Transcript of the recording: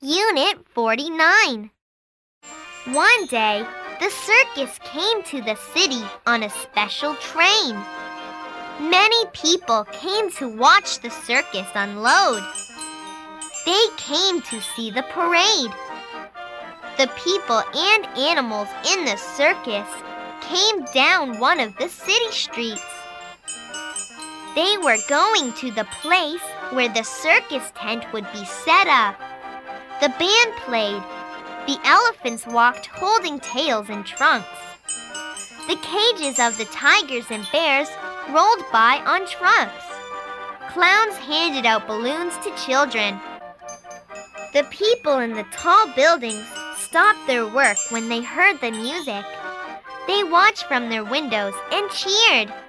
Unit 49. One day, the circus came to the city on a special train. Many people came to watch the circus unload. They came to see the parade. The people and animals in the circus came down one of the city streets. They were going to the place where the circus tent would be set up. The band played. The elephants walked holding tails and trunks. The cages of the tigers and bears rolled by on trucks. Clowns handed out balloons to children. The people in the tall buildings stopped their work when they heard the music. They watched from their windows and cheered.